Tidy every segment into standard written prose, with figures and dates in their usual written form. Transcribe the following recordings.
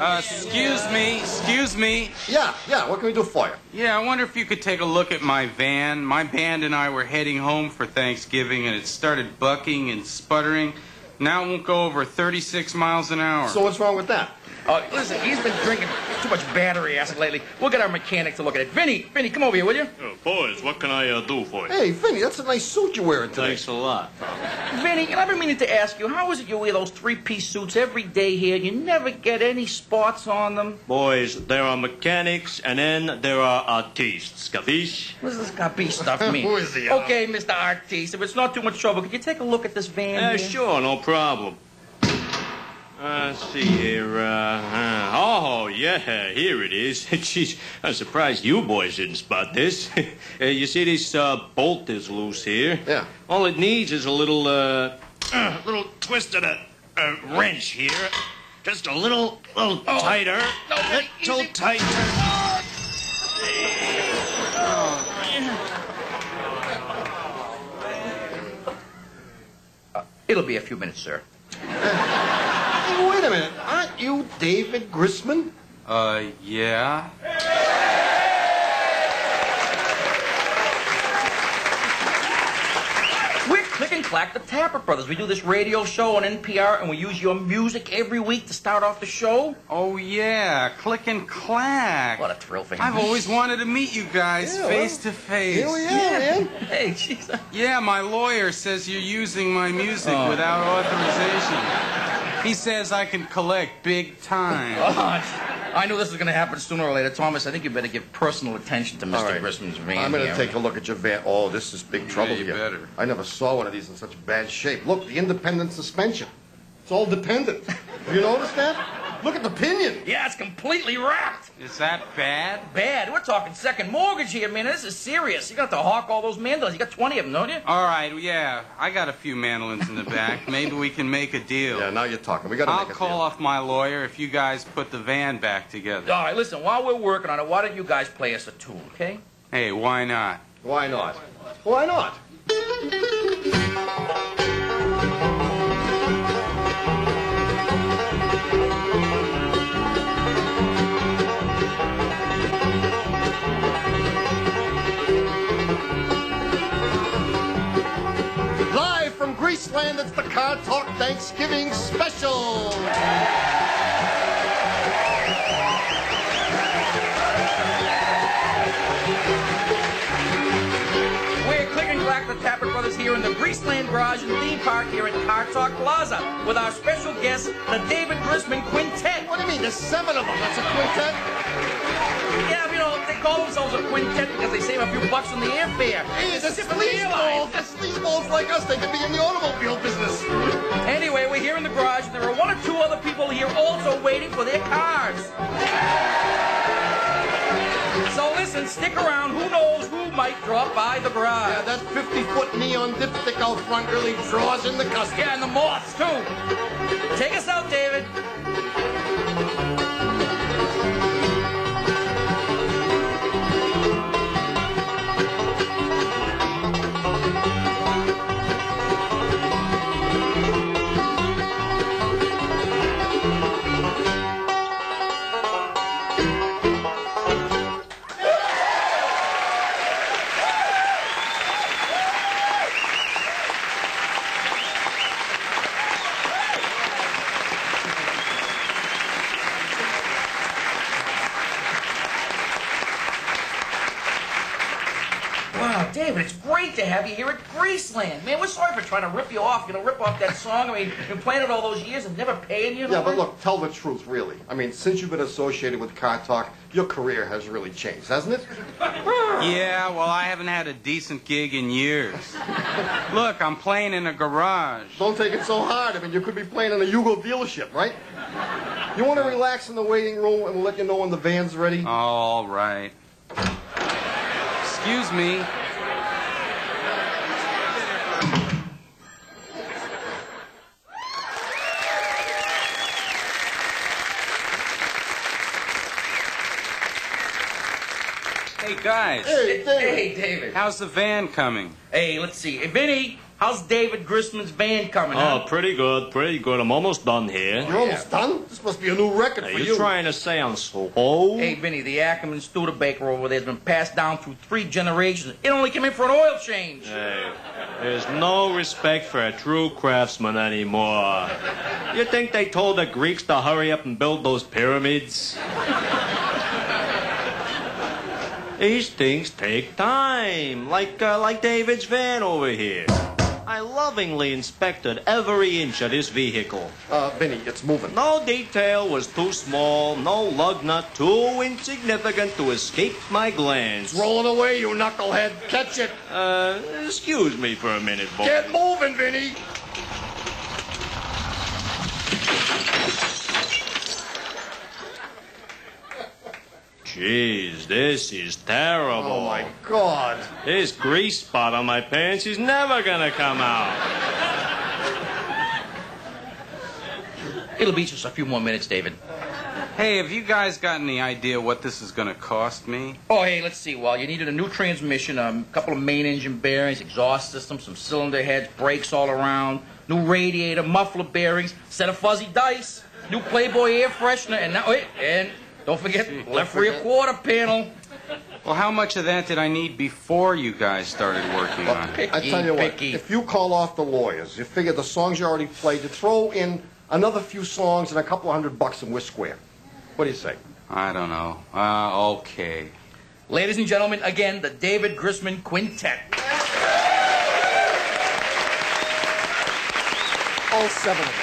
Excuse me. Yeah, what can we do for you? Yeah, I wonder if you could take a look at my van. My band and I were heading home for Thanksgiving, and it started bucking and sputtering. Now it won't go over 36 miles an hour. So what's wrong with that? Listen, he's been drinking too much battery acid lately. We'll get our mechanic to look at it. Vinny, come over here, will you? Boys, what can I do for you? Hey, Vinny, that's a nice suit you're wearing today. Thanks a lot. Vinny, I've been meaning to ask you, how is it you wear those three-piece suits every day here? You never get any spots on them? Boys, there are mechanics, and then there are artistes. Capiche? What does this capiche stuff mean? Who is he? Okay, Mr. Artiste, if it's not too much trouble, could you take a look at this van here? Sure, no problem. Let's see here. Oh, yeah, here it is. Jeez, I'm surprised you boys didn't spot this. You see this bolt is loose here? Yeah. All it needs is a little twist of the wrench here. Just a little tighter. No, Vinny, little easy. tighter. It'll be a few minutes, sir. Hey, wait a minute. Aren't you David Grissman? Yeah. We're Click and Clack, the Tapper Brothers. We do this radio show on NPR, and we use your music every week to start off the show. Oh, yeah. Click and Clack. What a thrill for him. I've always wanted to meet you guys face to face. Here we are, man. Hey, jeez. Yeah, my lawyer says you're using my music without authorization. He says I can collect big time. I knew this was going to happen sooner or later. Thomas, I think you better give personal attention to Mr. All right. Grissman's van. I'm going here. to take a look at your van. Oh, this is big trouble you here. better. I never saw one of these in such bad shape. Look, the independent suspension. It's all dependent. Have you noticed that? Look at the pinion. Yeah, it's completely wrapped. Is that bad? Bad. We're talking second mortgage here, man. This is serious. You got to hawk all those mandolins. You got 20 of them, don't you? All right, yeah. I got a few mandolins in the back. Maybe we can make a deal. Yeah, now you're talking. We got to I'll make a call deal. off my lawyer if you guys put the van back together. All right, listen, while we're working on it, why don't you guys play us a tune, okay? Hey, why not? Why not? Why not? Live from Greaseland, it's the Car Talk Thanksgiving Special. We're Click and Clack, the Tapper Brothers, here in the Greaseland Garage and Theme Park here at Car Talk Plaza with our special guest, the David Grissman Quintet. What do you mean? There's 7 of them. That's a quintet? Yeah, you know, they call themselves a quintet because they save a few bucks on the airfare. Hey, the Different airlines. sleazeballs like us, they could be in the automobile business. Anyway, we're here in the garage. There are 1 or 2 other people here also waiting for their cars. So listen, stick around. Who knows who might drop by the garage? Yeah, that 50-foot neon dipstick out front really draws in the customer. Yeah, and the moths, too. Take us out, David. Wow, David, it's great to have you here at Greaseland. Man, we're sorry for trying to rip you off. Rip off that song. I mean, you've been playing it all those years and never paying you. Yeah, but look, tell the truth, really. I mean, since you've been associated with Car Talk, your career has really changed, hasn't it? Yeah, well, I haven't had a decent gig in years. Look, I'm playing in a garage. Don't take it so hard. I mean, you could be playing in a Yugo dealership, right? You want to relax in the waiting room, and we'll let you know when the van's ready? All right. Excuse me. Hey, guys. Hey, David. Hey, David. How's the van coming? Hey, let's see. Hey, Vinny, How's David Grisman's van coming, Oh, huh? pretty good, pretty good. I'm almost done here. You're almost done? This must be a new record Are for you you. trying to say I'm slow? Hey, Vinny, the Ackerman Studebaker over there has been passed down through 3 generations. It only came in for an oil change. Hey, there's no respect for a true craftsman anymore. You think they told the Greeks to hurry up and build those pyramids? These things take time, like David's van over here. I lovingly inspected every inch of this vehicle. Vinny, it's moving. No detail was too small, no lug nut too insignificant to escape my glance. Rolling away, you knucklehead. Catch it. Excuse me for a minute, boy. Get moving, Vinny. Jeez, this is terrible. Oh, my God. This grease spot on my pants is never gonna come out. It'll be just a few more minutes, David. Hey, have you guys got any idea what this is going to cost me? Oh, hey, let's see. Well, you needed a new transmission, a couple of main engine bearings, exhaust system, some cylinder heads, brakes all around, new radiator, muffler bearings, set of fuzzy dice, new Playboy air freshener, and don't forget, left rear quarter panel. Well, how much of that did I need before you guys started working on it? I tell you what, Picky. if you call off the lawyers, you figure the songs you already played, you throw in another few songs and a couple of $100 and we're square. What do you say? I don't know. Okay. Ladies and gentlemen, again, the David Grisman Quintet. All 7 of them.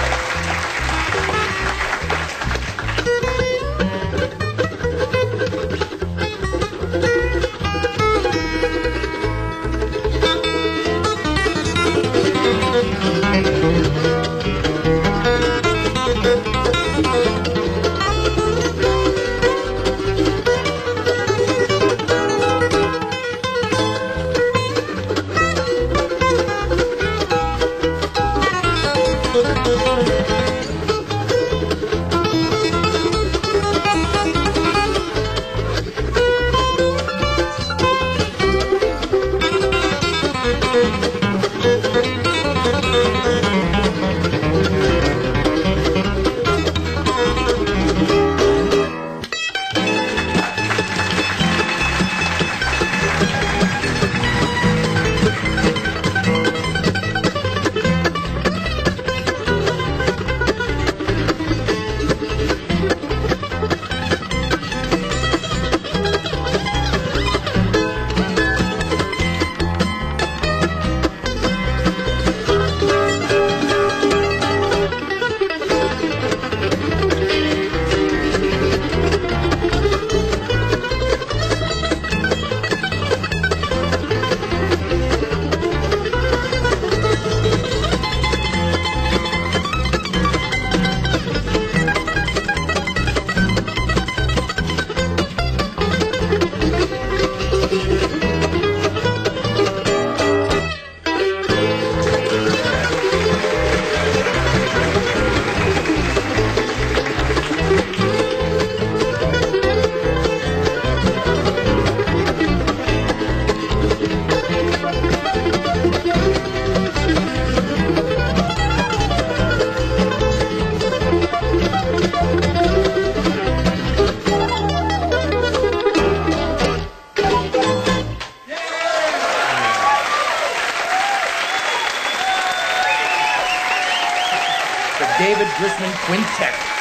David Grisman Quintet.